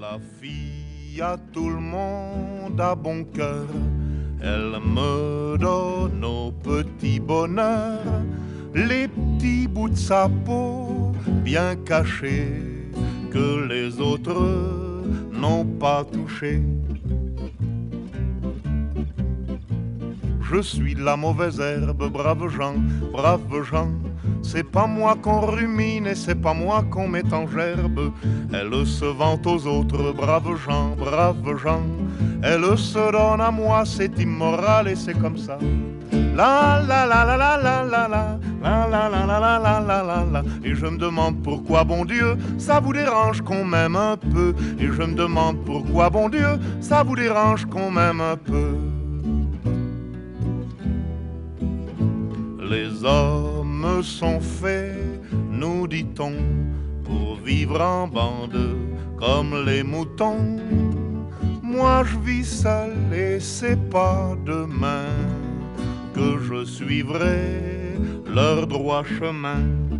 La fille à tout le monde a bon cœur, elle me donne au petit bonheur les petits bouts de sa peau bien cachés que les autres n'ont pas touchés. Je suis la mauvaise herbe, braves gens. C'est pas moi qu'on rumine et c'est pas moi qu'on met en gerbe. Elle se vante aux autres, braves gens. Elle se donne à moi, c'est immoral et c'est comme ça. La la la la la la la la la la la la la la la la la. Et je me demande pourquoi, bon Dieu, ça vous dérange qu'on m'aime un peu. Et je me demande pourquoi, bon Dieu, ça vous dérange qu'on m'aime un peu. Les hommes sont faits, nous dit-on, pour vivre en bande comme les moutons. Moi je vis seul et c'est pas demain que je suivrai leur droit chemin.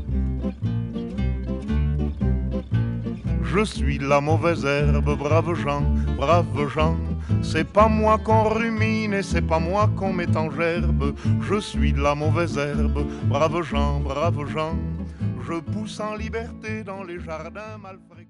Je suis la mauvaise herbe, braves gens. C'est pas moi qu'on rumine et c'est pas moi qu'on met en gerbe. Je suis la mauvaise herbe, braves gens. Je pousse en liberté dans les jardins mal fréquentés.